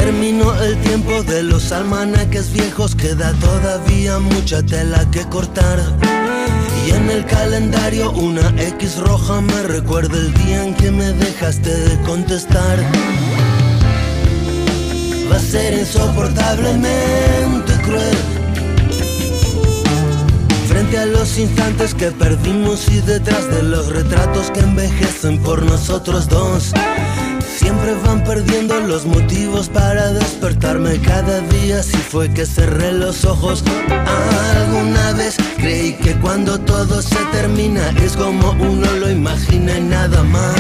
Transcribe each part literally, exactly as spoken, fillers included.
terminó el tiempo de los almanaques viejos, queda todavía mucha tela que cortar. Y en el calendario una X roja me recuerda el día en que me dejaste de contestar. Va a ser insoportablemente cruel frente a los instantes que perdimos y detrás de los retratos que envejecen por nosotros dos. Siempre van perdiendo los motivos para despertarme cada día. Si fue que cerré los ojos alguna vez, creí que cuando todo se termina es como uno lo imagina y nada más.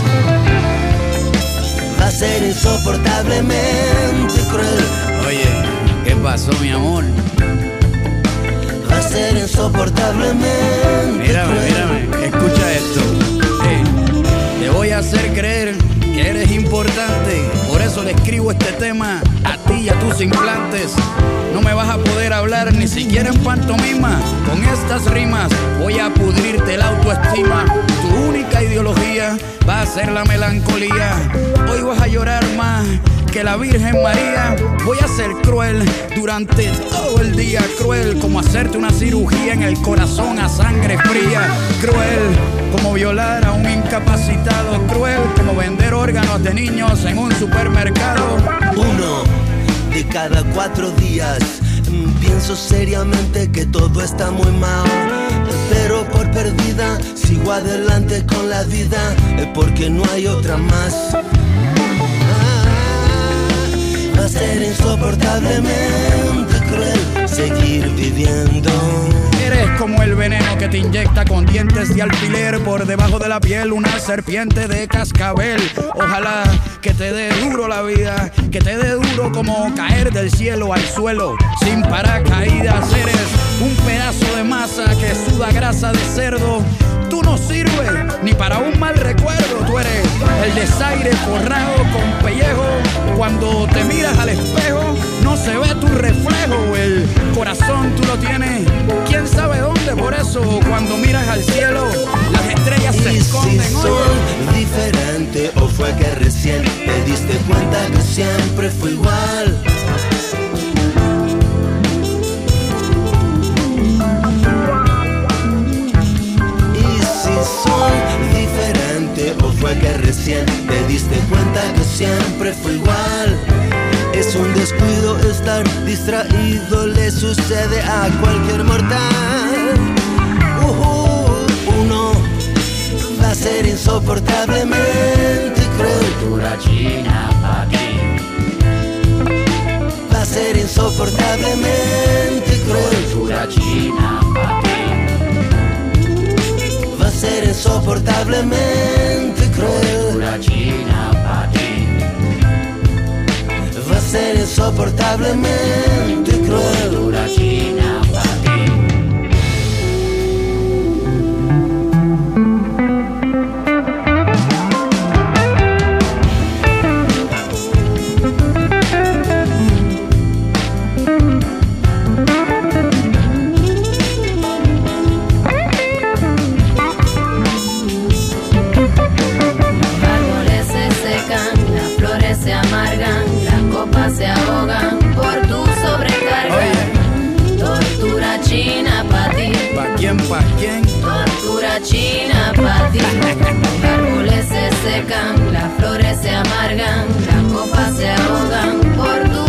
Va a ser insoportablemente cruel. Oye, ¿qué pasó, mi amor? Va a ser insoportablemente mírame, cruel. Mírame, escucha esto. Hey, te voy a hacer creer que eres importante, por eso le escribo este tema a ti y a tus implantes. No me vas a poder hablar ni siquiera en pantomima. Con estas rimas voy a pudrirte la autoestima. Tu única ideología va a ser la melancolía. Hoy vas a llorar más que la Virgen María. Voy a ser cruel durante todo el día. Cruel como hacerte una cirugía en el corazón a sangre fría. Cruel como violar a un incapacitado. Cruel como vender órganos de niños en un supermercado. Uno de cada cuatro días pienso seriamente que todo está muy mal, pero por perdida sigo adelante con la vida, porque no hay otra más. Va a ser insoportablemente cruel seguir viviendo. Eres como el veneno que te inyecta con dientes de alfiler por debajo de la piel una serpiente de cascabel. Ojalá que te dé duro la vida, que te dé duro como caer del cielo al suelo sin paracaídas. Eres un pedazo de masa que suda grasa de cerdo. Tú no sirves ni para un mal recuerdo. Tú eres el desaire forrado con pellejo. Cuando te miras al espejo no se ve tu reflejo. El corazón tú lo tienes quién sabe dónde. Por eso cuando miras al cielo las estrellas se esconden. ¿Y si soy diferente o fue que recién te diste cuenta que siempre fue igual? Soy diferente o fue que recién te diste cuenta que siempre fue igual. Es un descuido estar distraído, le sucede a cualquier mortal. Uh-huh. Uno va a ser insoportablemente cruel. Cultura china pa' ti. Va a ser insoportablemente cruel. Cultura china pa' ti. Va a ser insoportablemente cruel. Cultura china pa' ti. Va a ser insoportablemente cruel. Cultura china pa' ti. Se ahogan por tu sobrecarga. Oye. Tortura china pa' ti. ¿Pa' quién, pa' quién? Tortura china pa' ti. Los árboles se secan, las flores se amargan, las copas se ahogan por tu